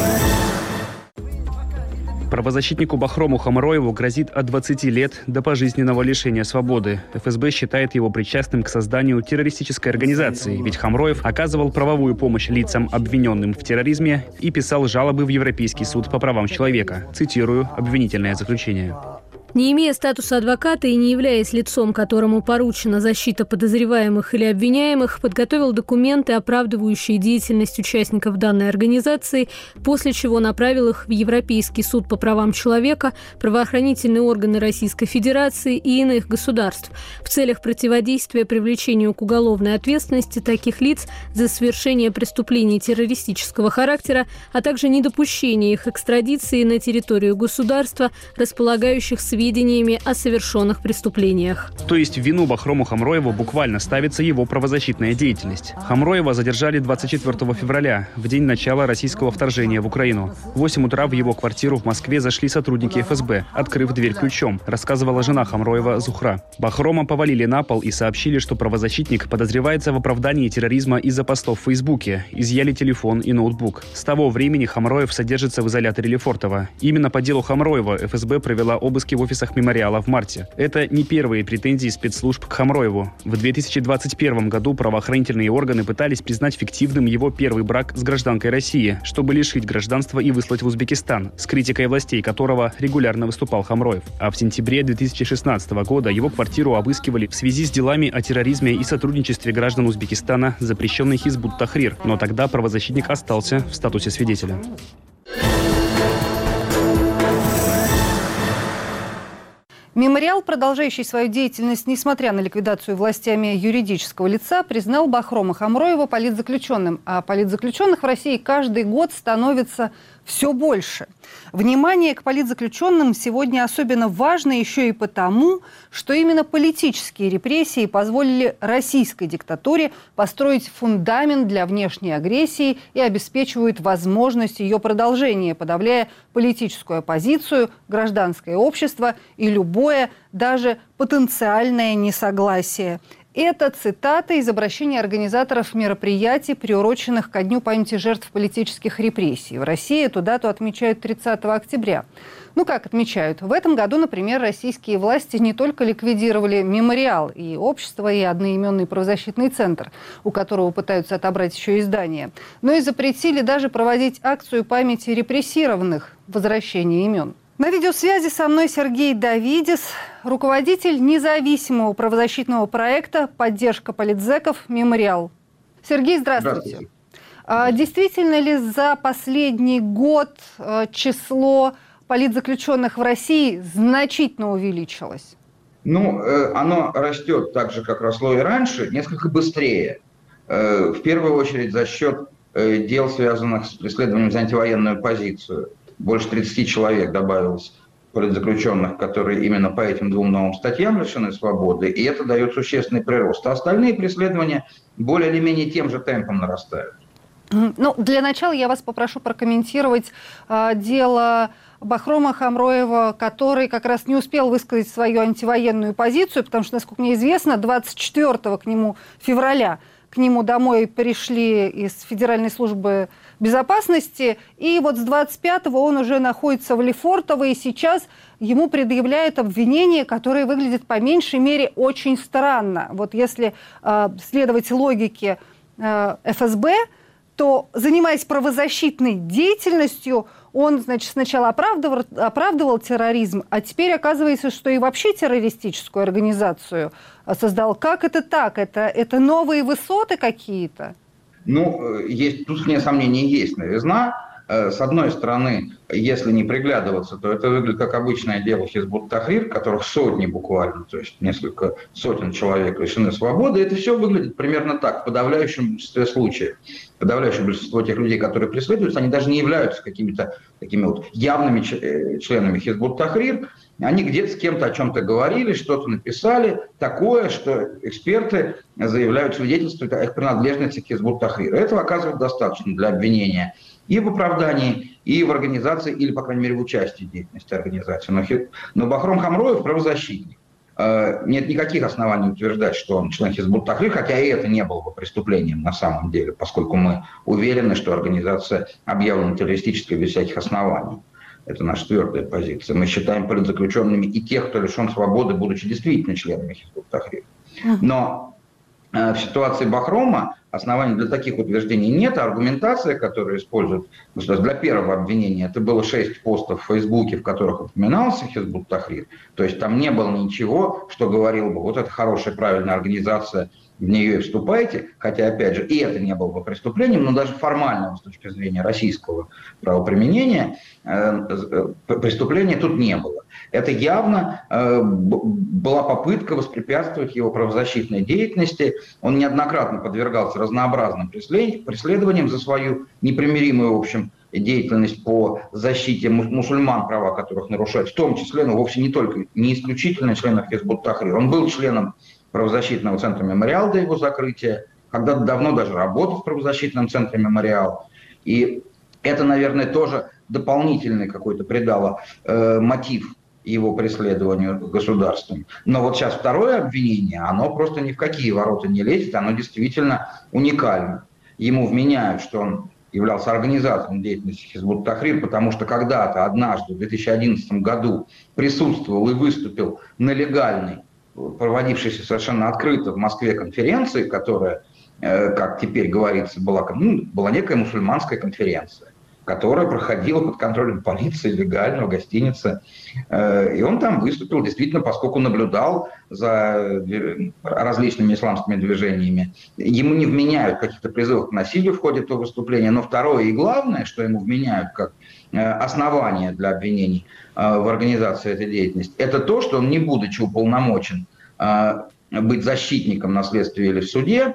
Правозащитнику Бахрому Хамроеву грозит от 20 лет до пожизненного лишения свободы. ФСБ считает его причастным к созданию террористической организации, ведь Хамроев оказывал правовую помощь лицам, обвиненным в терроризме, и писал жалобы в Европейский суд по правам человека. Цитирую обвинительное заключение. Не имея статуса адвоката и не являясь лицом, которому поручена защита подозреваемых или обвиняемых, подготовил документы, оправдывающие деятельность участников данной организации, после чего направил их в Европейский суд по правам человека, правоохранительные органы Российской Федерации и иных государств в целях противодействия привлечению к уголовной ответственности таких лиц за совершение преступлений террористического характера, а также недопущения их экстрадиции на территорию государства, располагающих сведениями о совершенных преступлениях. То есть в вину Бахрому Хамроеву буквально ставится его правозащитная деятельность. Хамроева задержали 24 февраля, в день начала российского вторжения в Украину. В 8 утра в его квартиру в Москве зашли сотрудники ФСБ, открыв дверь ключом, рассказывала жена Хамроева Зухра. Бахрома повалили на пол и сообщили, что правозащитник подозревается в оправдании терроризма из-за постов в Фейсбуке. Изъяли телефон и ноутбук. С того времени Хамроев содержится в изоляторе Лефортово. Именно по делу Хамроева ФСБ провела обыски в офисах «Мемориала» в марте. Это не первые претензии спецслужб к Хамроеву. В 2021 году правоохранительные органы пытались признать фиктивным его первый брак с гражданкой России, чтобы лишить гражданства и выслать в Узбекистан, с критикой властей которого регулярно выступал Хамроев. А в сентябре 2016 года его квартиру обыскивали в связи с делами о терроризме и сотрудничестве граждан Узбекистана, запрещенной Хизб-ут-Тахрир. Но тогда правозащитник остался в статусе свидетеля. Мемориал, продолжающий свою деятельность, несмотря на ликвидацию властями юридического лица, признал Бахрома Хамроева политзаключенным. А политзаключенных в России каждый год становится все больше. Внимание к политзаключенным сегодня особенно важно еще и потому, что именно политические репрессии позволили российской диктатуре построить фундамент для внешней агрессии и обеспечивают возможность ее продолжения, подавляя политическую оппозицию, гражданское общество и любое, даже потенциальное несогласие. Это цитата из обращения организаторов мероприятий, приуроченных ко Дню памяти жертв политических репрессий. В России эту дату отмечают 30 октября. Ну, как отмечают? В этом году, например, российские власти не только ликвидировали «Мемориал» и общество, и одноименный правозащитный центр, у которого пытаются отобрать еще и здание, но и запретили даже проводить акцию памяти репрессированных «Возвращение имен». На видеосвязи со мной Сергей Давидис, руководитель независимого правозащитного проекта «Поддержка политзеков. Мемориал». Сергей, здравствуйте. Действительно ли за последний год число политзаключенных в России значительно увеличилось? Оно растет так же, как росло и раньше, несколько быстрее. В первую очередь за счет дел, связанных с преследованием за антивоенную позицию. Больше 30 человек добавилось политзаключенных, которые именно по этим двум новым статьям лишены свободы, и это дает существенный прирост. А остальные преследования более или менее тем же темпом нарастают. Ну, для начала я вас попрошу прокомментировать дело Бахрома Хамроева, который как раз не успел высказать свою антивоенную позицию, потому что, насколько мне известно, 24 февраля к нему домой пришли из Федеральной службы безопасности, и вот с 25-го он уже находится в Лефортово, и сейчас ему предъявляют обвинения, которые выглядят по меньшей мере очень странно. Вот если следовать логике ФСБ, то, занимаясь правозащитной деятельностью, он, значит, сначала оправдывал терроризм, а теперь оказывается, что и вообще террористическую организацию создал. Как это так? Это новые высоты какие-то? Ну, тут, вне сомнений, есть новизна. С одной стороны, если не приглядываться, то это выглядит как обычное дело Хизбут-Тахрир, которых сотни буквально, то есть несколько сотен человек лишены свободы. Это все выглядит примерно так, в подавляющем большинстве случаев. Подавляющее большинство тех людей, которые преследуются, они даже не являются какими-то такими вот явными членами Хизбут-Тахрир. Они где-то с кем-то о чем-то говорили, что-то написали, такое, что эксперты заявляют, свидетельствуют о их принадлежности к Хизбут-Тахрир. Этого оказывается достаточно для обвинения и в оправдании, и в организации, или, по крайней мере, в участии в деятельности организации. Но Бахром Хамроев правозащитник. Нет никаких оснований утверждать, что он член Хизбут-Тахрир, хотя и это не было бы преступлением на самом деле, поскольку мы уверены, что организация объявлена террористической без всяких оснований. Это наша твердая позиция. Мы считаем политзаключенными и тех, кто лишен свободы, будучи действительно членами Хизбут-Тахрир. Но в ситуации Бахрома оснований для таких утверждений нет, а аргументация, которую используют для первого обвинения, это было 6 постов в Фейсбуке, в которых упоминался Хизбут-Тахрир. То есть там не было ничего, что говорило бы, вот это хорошая, правильная организация, в нее и вступайте, хотя, опять же, и это не было бы преступлением, но даже формального с точки зрения российского правоприменения преступления тут не было. Это явно была попытка воспрепятствовать его правозащитной деятельности. Он неоднократно подвергался разнообразным преследованиям за свою непримиримую, в общем, деятельность по защите мусульман, права которых нарушают, в том числе, но вовсе не исключительно членов Хизбут-Тахрир. Он был членом правозащитного центра «Мемориал» до его закрытия, когда-то давно даже работал в правозащитном центре «Мемориал». И это, наверное, тоже дополнительный какой-то придало мотив его преследованию государством. Но вот сейчас второе обвинение, оно просто ни в какие ворота не лезет, оно действительно уникально. Ему вменяют, что он являлся организатором деятельности Хизбут-Тахрир, потому что когда-то, однажды, в 2011 году присутствовал и выступил на легальной, проводившейся совершенно открыто в Москве конференции, которая, как теперь говорится, была некая мусульманская конференция, которая проходила под контролем полиции легально в гостинице. И он там выступил действительно, поскольку наблюдал за различными исламскими движениями. Ему не вменяют каких-то призывов к насилию в ходе этого выступления, но второе и главное, что ему вменяют как основание для обвинений в организации этой деятельности, это то, что он, не будучи уполномочен быть защитником на следствии или в суде,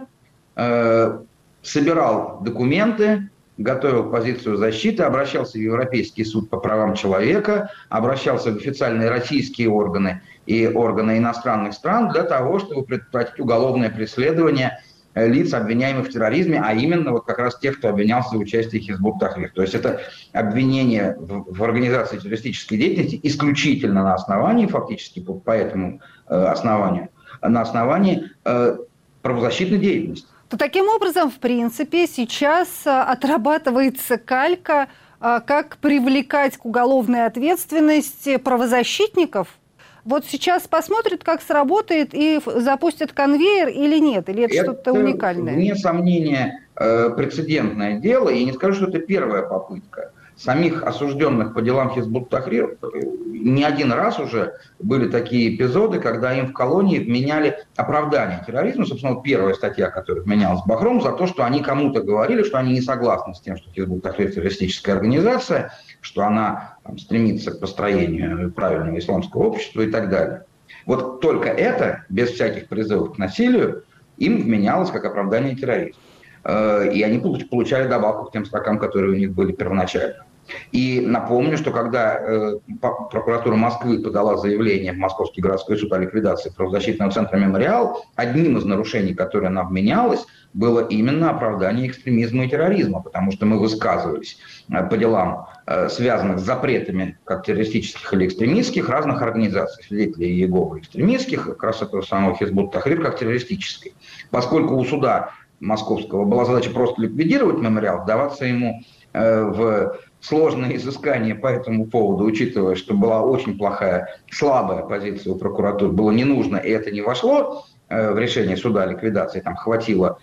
собирал документы, готовил позицию защиты, обращался в Европейский суд по правам человека, обращался в официальные российские органы и органы иностранных стран для того, чтобы предотвратить уголовное преследование лиц, обвиняемых в терроризме, а именно вот как раз тех, кто обвинялся в участии в Хизбут-Тахрир. То есть это обвинение в организации террористической деятельности исключительно на основании, фактически по этому основанию, на основании правозащитной деятельности. То таким образом, в принципе, сейчас отрабатывается калька, как привлекать к уголовной ответственности правозащитников. Вот сейчас посмотрят, как сработает, и запустят конвейер или нет, или это что-то уникальное? Вне сомнения, прецедентное дело, и не скажу, что это первая попытка. Самих осужденных по делам Хизбут-Тахрир не один раз уже были такие эпизоды, когда им в колонии вменяли оправдание терроризма. Собственно, вот первая статья, которая вменялась Бахрому, за то, что они кому-то говорили, что они не согласны с тем, что Хизбут-Тахрир террористическая организация, что она стремится к построению правильного исламского общества и так далее. Вот только это, без всяких призывов к насилию, им вменялось как оправдание терроризма. И они получали добавку к тем строкам, которые у них были первоначально. И напомню, что когда прокуратура Москвы подала заявление в Московский городской суд о ликвидации правозащитного центра «Мемориал», одним из нарушений, которое нам вменялось, было именно оправдание экстремизма и терроризма, потому что мы высказывались по делам, связанных с запретами как террористических или экстремистских, разных организаций, свидетелей Иеговы экстремистских, как раз этого самого Хизбут Тахрир как террористической. Поскольку у суда московского была задача просто ликвидировать «Мемориал», вдаваться ему в сложное изыскание по этому поводу, учитывая, что была очень плохая, слабая позиция у прокуратуры, было не нужно, и это не вошло в решение суда о ликвидации, там хватило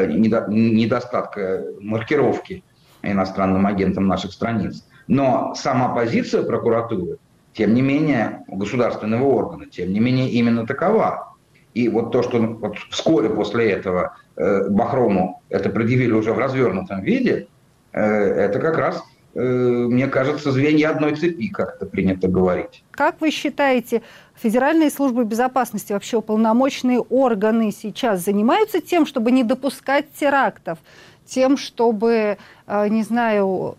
недостатка маркировки иностранным агентам наших страниц. Но сама позиция прокуратуры, тем не менее, государственного органа, тем не менее, именно такова. И вот то, что вот вскоре после этого Бахрому это предъявили уже в развернутом виде, это как раз, мне кажется, звенья одной цепи, как это принято говорить. Как вы считаете, федеральные службы безопасности, вообще уполномоченные органы сейчас занимаются тем, чтобы не допускать терактов, тем, чтобы, не знаю,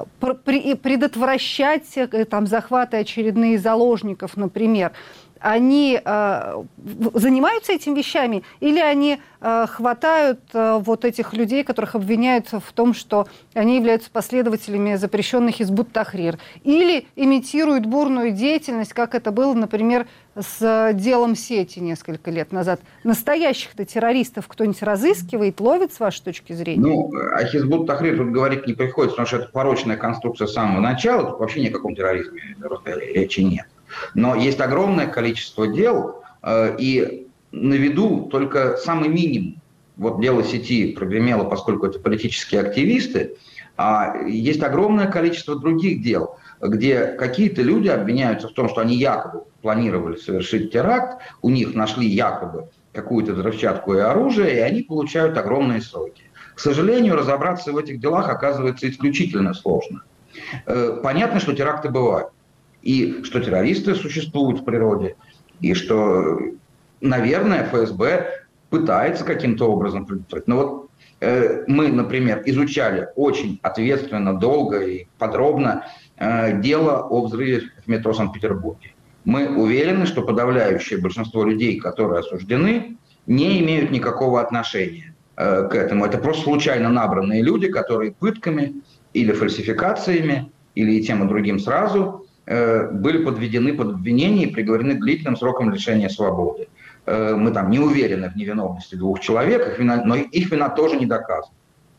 предотвращать там, захваты очередных заложников, например? Они занимаются этими вещами или они хватают вот этих людей, которых обвиняют в том, что они являются последователями запрещенных Хизбут Тахрир, или имитируют бурную деятельность, как это было, например, с делом Сети несколько лет назад? Настоящих-то террористов кто-нибудь разыскивает, ловит, с вашей точки зрения? Ну, о Хизбут Тахрир тут говорить не приходится, потому что это порочная конструкция с самого начала, тут вообще ни о каком терроризме речи нет. Но есть огромное количество дел, и на виду только самый минимум. Вот дело Сети прогремело, поскольку это политические активисты, а есть огромное количество других дел, где какие-то люди обвиняются в том, что они якобы планировали совершить теракт, у них нашли якобы какую-то взрывчатку и оружие, и они получают огромные сроки. К сожалению, разобраться в этих делах оказывается исключительно сложно. Понятно, что теракты бывают. И что террористы существуют в природе, и что, наверное, ФСБ пытается каким-то образом предотвратить. Но вот мы, например, изучали очень ответственно, долго и подробно дело о взрыве в метро Санкт-Петербурге. Мы уверены, что подавляющее большинство людей, которые осуждены, не имеют никакого отношения к этому. Это просто случайно набранные люди, которые пытками или фальсификациями, или и тем и другим сразу были подведены под обвинение и приговорены к длительным срокам лишения свободы. Мы там не уверены в невиновности двух человек, но их вина тоже не доказана.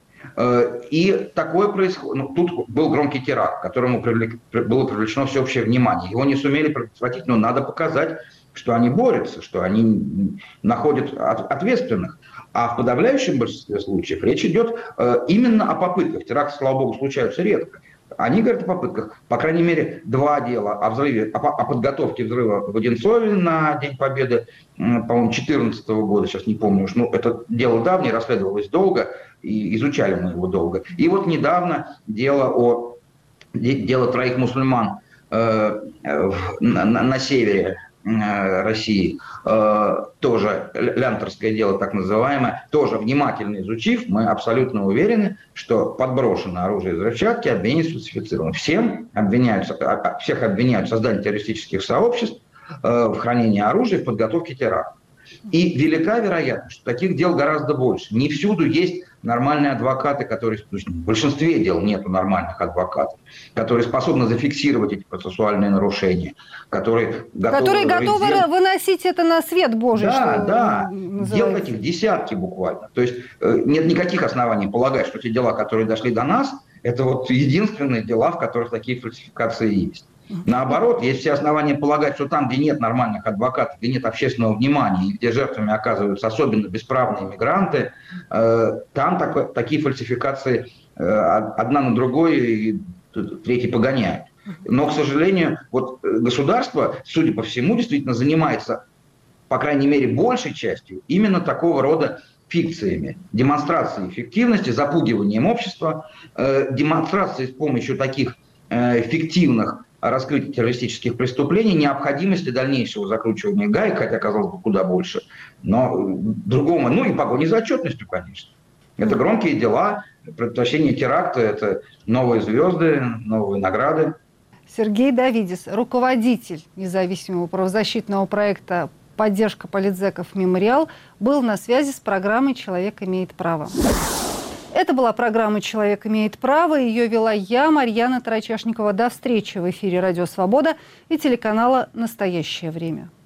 И такое происходит. Ну, тут был громкий теракт, к которому было привлечено всеобщее внимание. Его не сумели предотвратить, но надо показать, что они борются, что они находят ответственных. А в подавляющем большинстве случаев речь идет именно о попытках. Теракты, слава богу, случаются редко. Они говорят о попытках. По крайней мере, 2 дела о взрыве, о подготовке взрыва в Одинцове на День Победы, по-моему, 2014 года, сейчас не помню уж. Ну, это дело давнее, расследовалось долго, и изучали мы его долго. И вот недавно дело 3 мусульман на севере России, тоже лянторское дело так называемое, тоже внимательно изучив, мы абсолютно уверены, что подброшено оружие и взрывчатки обвинение сфальсифицировано. Всех обвиняют в создании террористических сообществ, в хранении оружия, в подготовке терактов. И велика вероятность, что таких дел гораздо больше. Не всюду есть нормальные адвокаты, которые... В большинстве дел нету нормальных адвокатов, которые способны зафиксировать эти процессуальные нарушения, которые готовы выносить это на свет Божий. Да. Дел таких десятки буквально. То есть нет никаких оснований полагать, что те дела, которые дошли до нас, это вот единственные дела, в которых такие фальсификации есть. Наоборот, есть все основания полагать, что там, где нет нормальных адвокатов, где нет общественного внимания, и где жертвами оказываются особенно бесправные мигранты, там такие фальсификации одна на другой и третий погоняют. Но, к сожалению, вот государство, судя по всему, действительно занимается, по крайней мере, большей частью именно такого рода фикциями, демонстрацией эффективности, запугиванием общества, демонстрацией с помощью таких фиктивных раскрытия террористических преступлений, необходимости дальнейшего закручивания гаек, хотя, казалось бы, куда больше, но другому, ну и погони за отчетностью, конечно. Это громкие дела, предотвращение теракта, это новые звезды, новые награды. Сергей Давидис, руководитель независимого правозащитного проекта «Поддержка политзеков. Мемориал», был на связи с программой «Человек имеет право». Это была программа «Человек имеет право». Ее вела я, Марьяна Тарачешникова. До встречи в эфире «Радио Свобода» и телеканала «Настоящее время».